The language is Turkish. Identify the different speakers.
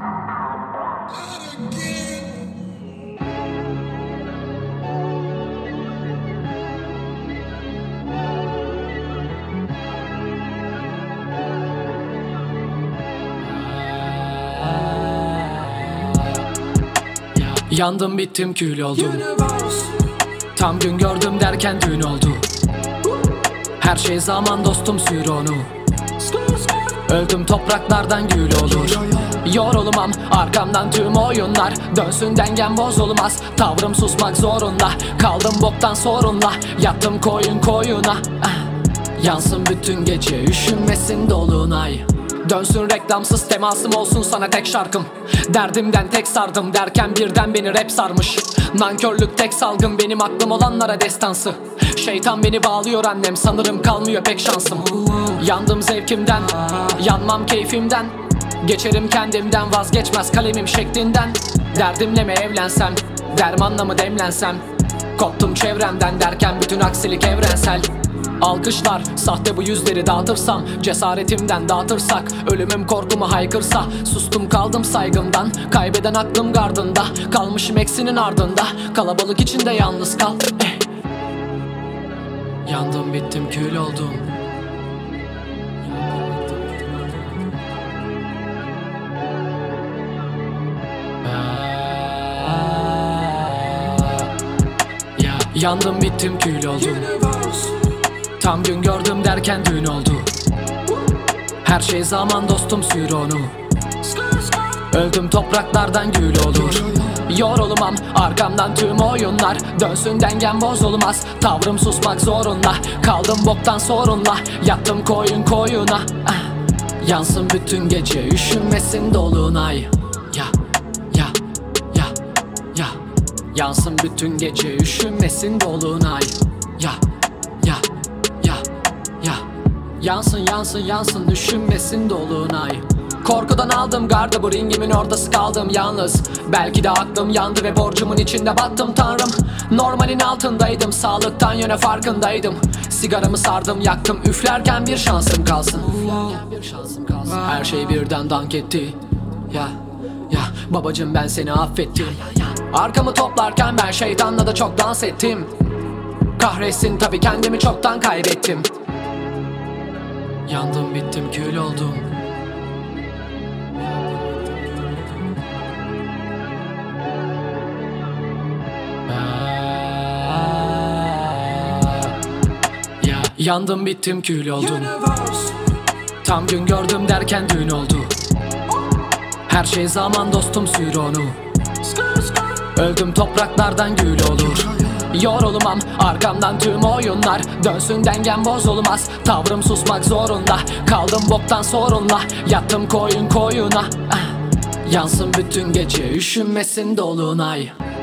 Speaker 1: Yandım bittim kül oldum. Tam gün gördüm derken dün oldu. Her şey zaman dostum, sür onu. Öldüm topraklardan gül olur. Yorulmam arkamdan tüm oyunlar. Dönsün dengem bozulmaz. Tavrım susmak zorunda. Kaldım boktan sorunla. Yattım koyun koyuna. Yansın bütün gece, üşünmesin dolunay. Dönsün reklamsız, temasım olsun sana tek şarkım. Derdimden tek sardım derken birden beni rap sarmış. Nankörlük tek salgın, benim aklım olanlara destansı. Şeytan beni bağlıyor annem, sanırım kalmıyor pek şansım. Yandım zevkimden, yanmam keyfimden. Geçerim kendimden, vazgeçmez kalemim şeklinden. Derdimle mi evlensem, dermanla mı demlensem? Koptum çevremden derken bütün aksilik evrensel. Alkışlar, sahte bu yüzleri dağıtırsam, cesaretimden dağıtırsak, ölümüm korkumu haykırsa, sustum kaldım saygımdan, kaybeden aklım gardında, kalmışım eksinin ardında, kalabalık içinde yalnız kal. Yandım bittim kül oldum. Yandım bittim kül oldum. Tam gün gördüm derken dün oldu. Her şey zaman dostum, sür onu. Öldüm topraklardan gül olur. Yorulmam arkamdan tüm oyunlar. Dönsün dengem bozulmaz. Tavrım susmak zorunda. Kaldım boktan sorunla. Yattım koyun koyuna. Yansın bütün gece, üşünmesin dolunay. Ya yansın bütün gece, üşünmesin dolunay. Ya yansın yansın yansın, üşünmesin dolunay. Korkudan aldım gardı, bu ringimin ortası kaldım yalnız. Belki de aklım yandı ve borcumun içinde battım tanrım. Normalin altındaydım, sağlıktan yöne farkındaydım. Sigaramı sardım yaktım, üflerken bir şansım kalsın. Her şey birden dank etti. Ya babacım, ben seni affettim. Arkamı toplarken ben şeytanla da çok dans ettim. Kahretsin tabi, kendimi çoktan kaybettim. Yandım bittim kül oldum. Yandım bittim kül oldum. Tam gün gördüm derken dün oldu. Her şey zaman dostum, sür onu. Öldüm topraklardan gül olur. Yorulmam arkamdan tüm oyunlar. Dönsün dengem bozulmaz. Tavrım susmak zorunda. Kaldım boktan sorunla. Yattım koyun koyuna. Yansın bütün gece, üşünmesin dolunay.